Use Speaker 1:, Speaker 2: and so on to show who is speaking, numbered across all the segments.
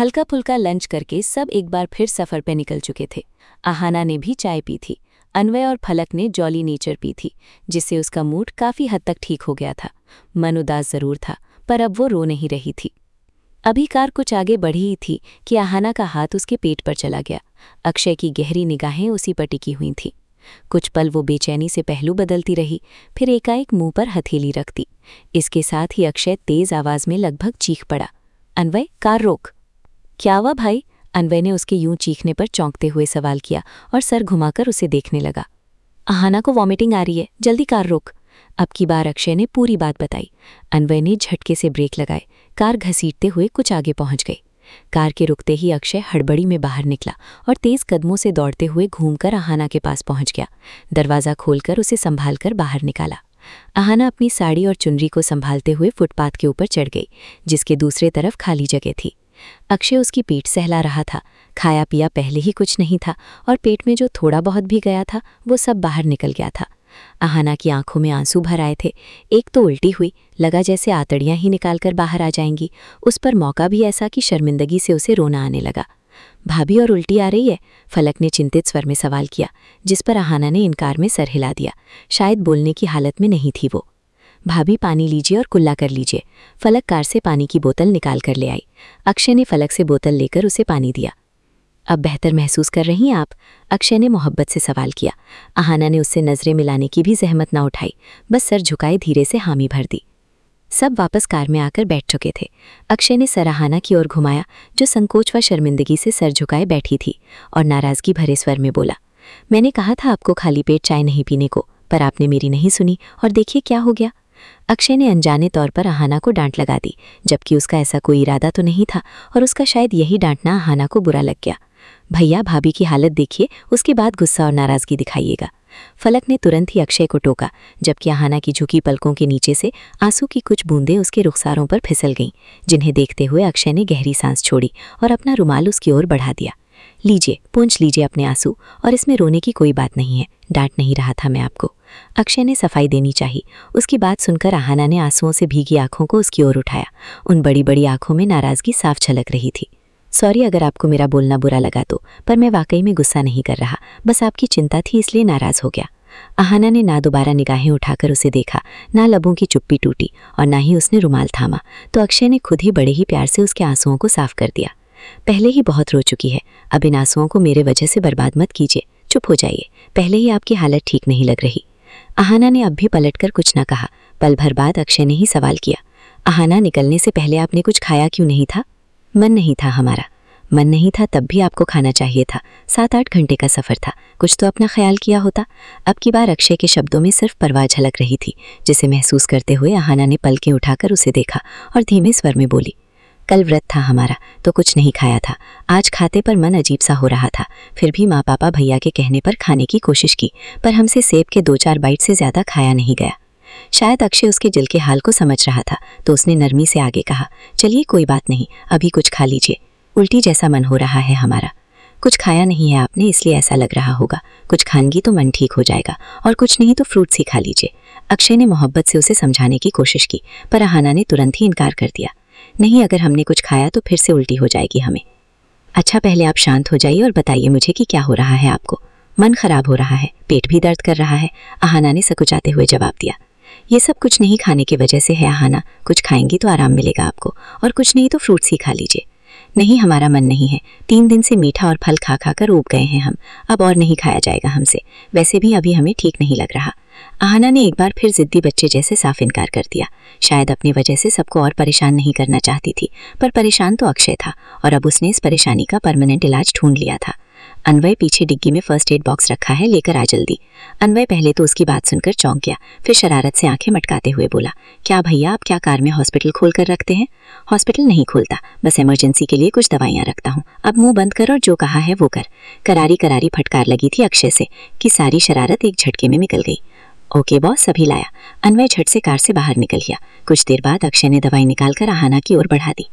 Speaker 1: हल्का फुल्का लंच करके सब एक बार फिर सफर पे निकल चुके थे। आहाना ने भी चाय पी थी। अन्वय और फलक ने जॉली नेचर पी थी, जिससे उसका मूड काफी हद तक ठीक हो गया था। मन उदास जरूर था, पर अब वो रो नहीं रही थी। अभी कार कुछ आगे बढ़ी ही थी कि आहाना का हाथ उसके पेट पर चला गया। अक्षय की गहरी निगाहें उसी पर टिकी हुई थीं। कुछ पल वो बेचैनी से पहलू बदलती रही, फिर एकाएक मुंह पर हथेली रख दी। इसके साथ ही अक्षय तेज आवाज में लगभग चीख पड़ा, अन्वय कार रोक। क्या हुआ भाई? अन्वय ने उसके यूं चीखने पर चौंकते हुए सवाल किया और सर घुमाकर उसे देखने लगा। आहाना को वॉमिटिंग आ रही है, जल्दी कार रोक। अब की बार अक्षय ने पूरी बात बताई। अन्वय ने झटके से ब्रेक लगाए, कार घसीटते हुए कुछ आगे पहुंच गई। कार के रुकते ही अक्षय हड़बड़ी में बाहर निकला और तेज कदमों से दौड़ते हुए घूमकर आहाना के पास पहुंच गया। दरवाज़ा खोलकर उसे संभालकर बाहर निकाला। आहाना अपनी साड़ी और चुनरी को संभालते हुए फुटपाथ के ऊपर चढ़ गई, जिसके दूसरे तरफ खाली जगह थी। अक्षय उसकी पीठ सहला रहा था। खाया पिया पहले ही कुछ नहीं था और पेट में जो थोड़ा बहुत भी गया था वो सब बाहर निकल गया था। आहाना की आंखों में आंसू भर आए थे। एक तो उल्टी हुई, लगा जैसे आतड़ियां ही निकालकर बाहर आ जाएंगी। उस पर मौका भी ऐसा कि शर्मिंदगी से उसे रोना आने लगा। भाभी और उल्टी आ रही है? फलक ने चिंतित स्वर में सवाल किया, जिस पर आहाना ने इनकार में सर हिला दिया। शायद बोलने की हालत में नहीं थी वो। भाभी पानी लीजिए और कुल्ला कर लीजिए। फलक कार से पानी की बोतल निकाल कर ले आई। अक्षय ने फलक से बोतल लेकर उसे पानी दिया। अब बेहतर महसूस कर रही हैं आप? अक्षय ने मोहब्बत से सवाल किया। आहाना ने उससे नजरें मिलाने की भी जहमत ना उठाई, बस सर झुकाए धीरे से हामी भर दी। सब वापस कार में आकर बैठ चुके थे। अक्षय ने सर आहाना की ओर घुमाया, जो संकोच व शर्मिंदगी से सर झुकाए बैठी थी, और नाराजगी भरे स्वर में बोला, मैंने कहा था आपको खाली पेट चाय नहीं पीने को, पर आपने मेरी नहीं सुनी और देखिए क्या हो गया। अक्षय ने अनजाने तौर पर आहाना को डांट लगा दी, जबकि उसका ऐसा कोई इरादा तो नहीं था और उसका शायद यही डांटना आहाना को बुरा लग गया। भैया भाभी की हालत देखिए, उसके बाद गुस्सा और नाराजगी दिखाइएगा। फलक ने तुरंत ही अक्षय को टोका, जबकि आहाना की झुकी पलकों के नीचे से आंसू की कुछ बूंदें उसके रुखसारों पर फिसल गईं, जिन्हें देखते हुए अक्षय ने गहरी सांस छोड़ी और अपना रुमाल उसकी ओर बढ़ा दिया। लीजिए, पोंछ लीजिए अपने आंसू, और इसमें रोने की कोई बात नहीं है। डांट नहीं रहा था मैं आपको। अक्षय ने सफाई देनी चाहिए। उसकी बात सुनकर आहाना ने आंसुओं से भीगी आंखों को उसकी ओर उठाया। उन बड़ी बड़ी आंखों में नाराजगी साफ झलक रही थी। सॉरी अगर आपको मेरा बोलना बुरा लगा तो, पर मैं वाकई में गुस्सा नहीं कर रहा, बस आपकी चिंता थी इसलिए नाराज हो गया। आहाना ने ना दोबारा निगाहें उठाकर उसे देखा, ना लबों की चुप्पी टूटी और ना ही उसने रुमाल थामा, तो अक्षय ने खुद ही बड़े ही प्यार से उसके आंसुओं को साफ कर दिया। पहले ही बहुत रो चुकी है, अब इन आंसुओं को मेरे वजह से बर्बाद मत कीजिए। चुप हो जाइए, पहले ही आपकी हालत ठीक नहीं लग रही। आहाना ने अब भी पलटकर कुछ न कहा। पल भर बाद अक्षय ने ही सवाल किया, आहाना निकलने से पहले आपने कुछ खाया क्यों नहीं था? मन नहीं था हमारा। मन नहीं था तब भी आपको खाना चाहिए था। 7-8 घंटे का सफ़र था, कुछ तो अपना ख्याल किया होता। अब की बार अक्षय के शब्दों में सिर्फ परवाह झलक रही थी, जिसे महसूस करते हुए आहाना ने पलकें उठाकर उसे देखा और धीमे स्वर में बोली, कल व्रत था हमारा तो कुछ नहीं खाया था। आज खाते पर मन अजीब सा हो रहा था, फिर भी माँ पापा भैया के कहने पर खाने की कोशिश की, पर हमसे सेब के 2-4 बाइट से ज़्यादा खाया नहीं गया। शायद अक्षय उसके दिल के हाल को समझ रहा था, तो उसने नरमी से आगे कहा, चलिए कोई बात नहीं, अभी कुछ खा लीजिए। उल्टी जैसा मन हो रहा है हमारा। कुछ खाया नहीं है आपने इसलिए ऐसा लग रहा होगा। कुछ खाएंगी तो मन ठीक हो जाएगा, और कुछ नहीं तो फ्रूट्स ही खा लीजिए। अक्षय ने मोहब्बत से उसे समझाने की कोशिश की, पर आहाना ने तुरंत ही इनकार कर दिया। नहीं, अगर हमने कुछ खाया तो फिर से उल्टी हो जाएगी हमें। अच्छा, पहले आप शांत हो जाइए और बताइए मुझे कि क्या हो रहा है आपको। मन खराब हो रहा है, पेट भी दर्द कर रहा है, आहाना ने सकुचाते हुए जवाब दिया। ये सब कुछ नहीं खाने की वजह से है आहाना, कुछ खाएंगी तो आराम मिलेगा आपको, और कुछ नहीं तो फ्रूट्स ही खा लीजिए। नहीं, हमारा मन नहीं है। 3 दिन से मीठा और फल खा खा कर ऊब गए हैं हम, अब और नहीं खाया जाएगा हमसे। वैसे भी अभी हमें ठीक नहीं लग रहा। आहाना ने एक बार फिर जिद्दी बच्चे जैसे साफ इनकार कर दिया। शायद अपनी वजह से सबको और परेशान नहीं करना चाहती थी, पर परेशान तो अक्षय था, और अब उसने इस परेशानी का परमानेंट इलाज ढूंढ लिया था। अन्वय पीछे डिग्गी में फर्स्ट एड बॉक्स रखा है, लेकर आ जल्दी। अन्वय पहले तो उसकी बात सुनकर चौंक गया, फिर शरारत से आंखें मटकाते हुए बोला, क्या भैया आप क्या कार में हॉस्पिटल खोल कर रखते हैं? हॉस्पिटल नहीं खोलता, बस इमरजेंसी के लिए कुछ दवाइयाँ रखता हूँ। अब मुंह बंद कर और जो कहा है वो कर। करारी करारी फटकार लगी थी अक्षय से कि सारी शरारत एक झटके में निकल गई। ओके बॉस, सभी लाया। अन्वय झट से कार से बाहर निकल गया। कुछ देर बाद अक्षय ने दवाई निकालकर आहाना की ओर बढ़ा दी।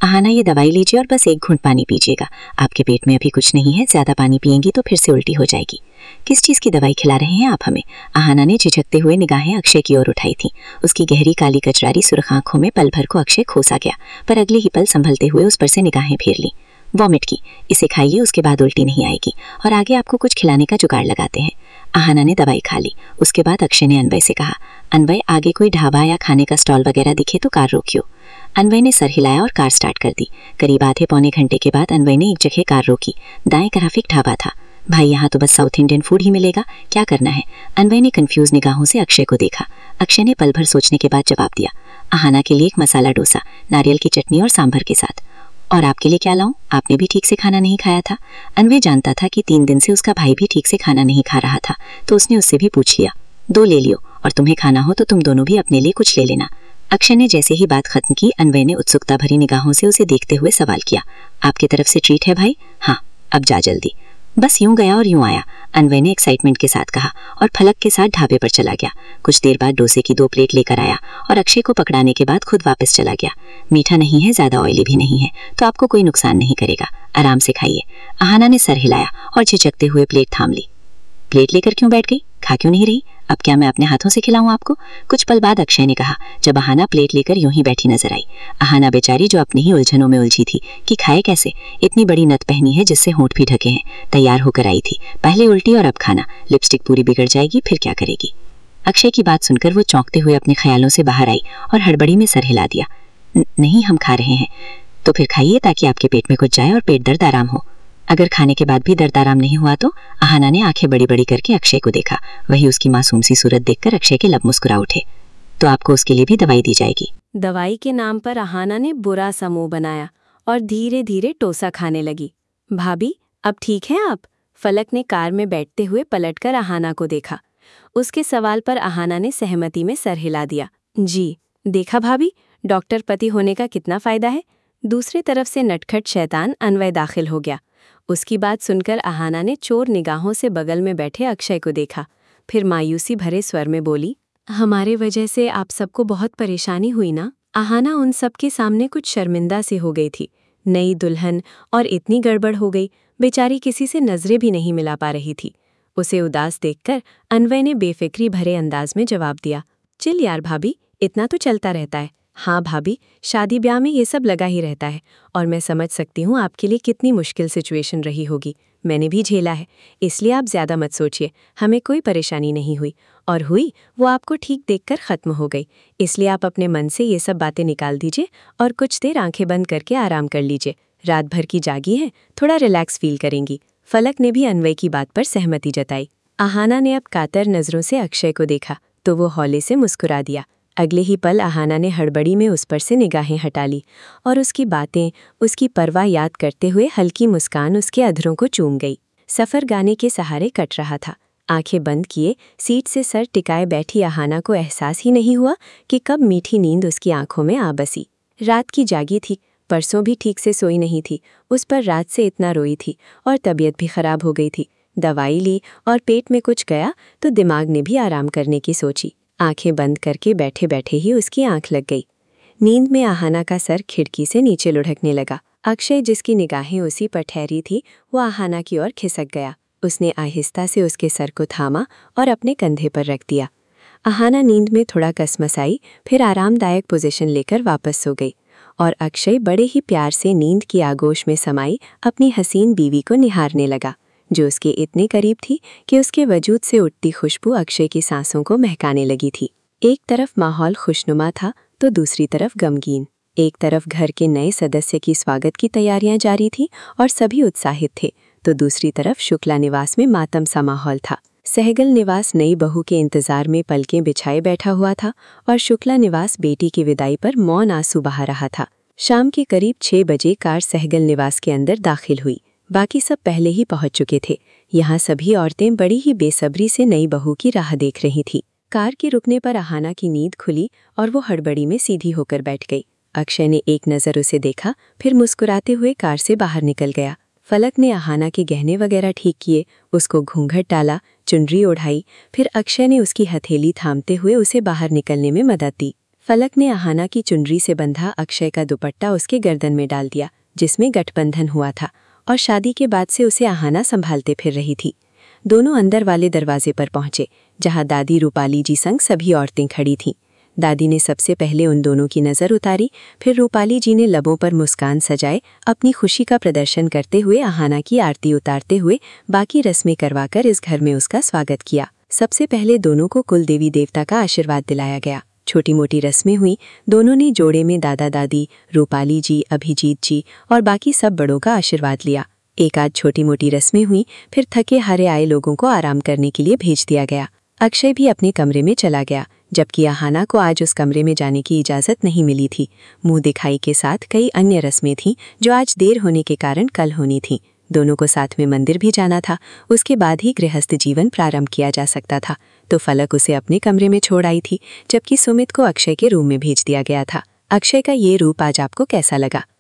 Speaker 2: आहाना ये दवाई लीजिए और बस 1 घूंट पानी पीजिएगा। आपके पेट में अभी कुछ नहीं है, ज्यादा पानी पिएंगी तो फिर से उल्टी हो जाएगी। किस चीज की दवाई खिला रहे हैं आप हमें? आहाना ने झिझकते हुए निगाहें अक्षय की ओर उठाई थी। उसकी गहरी काली कचरारी सुर्ख आंखों में पल भर को अक्षय खोसा गया, पर अगले ही पल संभलते हुए उस पर से निगाहें फेर ली। वॉमिट की, इसे खाइए, उसके बाद उल्टी नहीं आएगी और आगे आपको कुछ खिलाने का जुगाड़ लगाते हैं। आहाना ने दवाई खा ली। उसके बाद अक्षय ने अनवय से कहा, अनवय आगे कोई ढाबा या खाने का स्टॉल वगैरह दिखे तो कार रोकियो। अनवय ने सर हिलाया और कार स्टार्ट कर दी। करीब आधे पौने घंटे के बाद अनवय ने एक जगह कार रोकी। दाएं तरफ एक ढाबा था। भाई यहाँ तो बस साउथ इंडियन फूड ही मिलेगा, क्या करना है? अनवय ने कंफ्यूज निगाहों से अक्षय को देखा। अक्षय ने पल भर सोचने के बाद जवाब दिया, आहाना के लिए एक मसाला डोसा, नारियल की चटनी और सांभर के साथ। और आपके लिए क्या लाऊं? आपने भी ठीक से खाना नहीं खाया था। अनवय जानता था कि 3 दिन से उसका भाई भी ठीक से खाना नहीं खा रहा था, तो उसने उससे भी पूछ लिया, 2 ले लियो, और तुम्हें खाना हो तो तुम दोनों भी अपने लिए कुछ ले लेना। अक्षय ने जैसे ही बात खत्म की, अनवय ने उत्सुकता भरी निगाहों से उसे देखते हुए सवाल किया, आपकी तरफ से ट्रीट है भाई? हाँ, अब जा जल्दी। बस यूं गया और यूं आया, अनवय ने एक्साइटमेंट के साथ कहा और फलक के साथ ढाबे पर चला गया। कुछ देर बाद डोसे की 2 प्लेट लेकर आया और अक्षय को पकड़ाने के बाद खुद वापस चला गया। मीठा नहीं है, ज्यादा ऑयली भी नहीं है, तो आपको कोई नुकसान नहीं करेगा, आराम से खाइए। आहाना ने सर हिलाया और झिझकते हुए प्लेट थाम ली। प्लेट लेकर क्यों बैठ गई? खा क्यों नहीं रही? अब क्या मैं अपने हाथों से खिलाऊं आपको? कुछ पल बाद अक्षय ने कहा, जब आहाना प्लेट लेकर यूं ही बैठी नजर आई। आहाना बेचारी जो अपनी ही उलझनों में उलझी थी कि खाए कैसे। इतनी बड़ी नथ पहनी है जिससे होंठ भी ढके हैं, तैयार होकर आई थी, पहले उल्टी और अब खाना, लिपस्टिक पूरी बिगड़ जाएगी, फिर क्या करेगी? अक्षय की बात सुनकर वो चौंकते हुए अपने ख्यालों से बाहर आई और हड़बड़ी में सर हिला दिया। नहीं, हम खा रहे हैं। तो फिर खाइए ताकि आपके पेट में कुछ जाए और पेट दर्द आराम हो। अगर खाने के बाद भी दर्द आराम नहीं हुआ तो? आहाना ने आंखें बड़ी बड़ी करके अक्षय को देखा। वही उसकी मासूम सी सूरत देखकर अक्षय के लब मुस्कुरा उठे। तो आपको उसके लिए भी दवाई दी जाएगी।
Speaker 1: दवाई के नाम पर आहाना ने बुरा सा मुंह बनाया और धीरे धीरे टोसा खाने लगी। भाभी, अब ठीक हैं आप? फलक ने कार में बैठते हुए पलटकर आहाना को देखा। उसके सवाल पर आहाना ने सहमति में सर हिला दिया। जी, देखा भाभी, डॉक्टर पति होने का कितना फायदा है। दूसरी तरफ से नटखट शैतान अनवय दाखिल हो गया। उसकी बात सुनकर आहाना ने चोर निगाहों से बगल में बैठे अक्षय को देखा, फिर मायूसी भरे स्वर में बोली, हमारे वजह से आप सबको बहुत परेशानी हुई ना? आहाना उन सबके सामने कुछ शर्मिंदा सी हो गई थी। नई दुल्हन और इतनी गड़बड़ हो गई, बेचारी किसी से नजरें भी नहीं मिला पा रही थी। उसे उदास देखकर अनवय ने बेफिक्री भरे अंदाज में जवाब दिया, चिल यार भाभी, इतना तो चलता रहता है। हाँ भाभी, शादी ब्याह में ये सब लगा ही रहता है और मैं समझ सकती हूँ आपके लिए कितनी मुश्किल सिचुएशन रही होगी। मैंने भी झेला है, इसलिए आप ज़्यादा मत सोचिए, हमें कोई परेशानी नहीं हुई, और हुई वो आपको ठीक देखकर ख़त्म हो गई। इसलिए आप अपने मन से ये सब बातें निकाल दीजिए और कुछ देर आंखें बंद करके आराम कर लीजिए। रात भर की जागी है, थोड़ा रिलैक्स फील करेंगी। फलक ने भी अनवय की बात पर सहमति जताई। आहाना ने अब कातर नज़रों से अक्षय को देखा तो वो हौले से मुस्कुरा दिया। अगले ही पल आहाना ने हड़बड़ी में उस पर से निगाहें हटा ली और उसकी बातें, उसकी परवाह याद करते हुए हल्की मुस्कान उसके अधरों को चूम गई। सफ़र गाने के सहारे कट रहा था। आंखें बंद किए सीट से सर टिकाए बैठी आहाना को एहसास ही नहीं हुआ कि कब मीठी नींद उसकी आंखों में आ बसी। रात की जागी थी, परसों भी ठीक से सोई नहीं थी, उस पर रात से इतना रोई थी और तबीयत भी खराब हो गई थी। दवाई ली और पेट में कुछ गया तो दिमाग ने भी आराम करने की सोची। आंखें बंद करके बैठे बैठे ही उसकी आंख लग गई। नींद में आहाना का सर खिड़की से नीचे लुढ़कने लगा। अक्षय, जिसकी निगाहें उसी पर ठहरी थी, वो आहाना की ओर खिसक गया। उसने आहिस्ता से उसके सर को थामा और अपने कंधे पर रख दिया। आहाना नींद में थोड़ा कसमसाई, फिर आरामदायक पोजीशन लेकर वापस सो गई और अक्षय बड़े ही प्यार से नींद की आगोश में समाई अपनी हसीन बीवी को निहारने लगा, जो उसके इतने करीब थी कि उसके वजूद से उठती खुशबू अक्षय की सांसों को महकाने लगी थी। एक तरफ माहौल खुशनुमा था तो दूसरी तरफ गमगीन। एक तरफ घर के नए सदस्य की स्वागत की तैयारियां जारी थी और सभी उत्साहित थे, तो दूसरी तरफ शुक्ला निवास में मातम सा माहौल था। सहगल निवास नई बहू के इंतजार में पलकें बिछाए बैठा हुआ था और शुक्ला निवास बेटी की विदाई पर मौन आंसू बहा रहा था। शाम के करीब 6 बजे कार सहगल निवास के अंदर दाखिल हुई। बाकी सब पहले ही पहुंच चुके थे। यहाँ सभी औरतें बड़ी ही बेसब्री से नई बहू की राह देख रही थी। कार के रुकने पर आहाना की नींद खुली और वो हड़बड़ी में सीधी होकर बैठ गई। अक्षय ने एक नज़र उसे देखा, फिर मुस्कुराते हुए कार से बाहर निकल गया। फलक ने आहाना के गहने वगैरह ठीक किए, उसको घूंघट डाला, चुनरी ओढ़ाई, फिर अक्षय ने उसकी हथेली थामते हुए उसे बाहर निकलने में मदद दी।
Speaker 2: फलक ने आहाना की चुनरी से बंधा अक्षय का दुपट्टा उसके गर्दन में डाल दिया, जिसमें गठबंधन हुआ था, और शादी के बाद से उसे आहाना संभालते फिर रही थी। दोनों अंदर वाले दरवाजे पर पहुंचे, जहां दादी रूपाली जी संग सभी औरतें खड़ी थीं। दादी ने सबसे पहले उन दोनों की नज़र उतारी, फिर रूपाली जी ने लबों पर मुस्कान सजाए अपनी खुशी का प्रदर्शन करते हुए आहाना की आरती उतारते हुए बाकी रस्में करवाकर इस घर में उसका स्वागत किया। सबसे पहले दोनों को कुल देवी देवता का आशीर्वाद दिलाया गया। छोटी मोटी रस्में हुई। दोनों ने जोड़े में दादा दादी, रूपाली जी, अभिजीत जी और बाकी सब बड़ों का आशीर्वाद लिया। एक आध छोटी मोटी रस्में हुई, फिर थके हारे आए लोगों को आराम करने के लिए भेज दिया गया। अक्षय भी अपने कमरे में चला गया, जबकि आहाना को आज उस कमरे में जाने की इजाज़त नहीं मिली थी। मुंह दिखाई के साथ कई अन्य रस्में थीं जो आज देर होने के कारण कल होनी थीं। दोनों को साथ में मंदिर भी जाना था, उसके बाद ही गृहस्थ जीवन प्रारंभ किया जा सकता था। तो फलक उसे अपने कमरे में छोड़ आई थी, जबकि सुमित को अक्षय के रूम में भेज दिया गया था। अक्षय का ये रूप आज आपको कैसा लगा?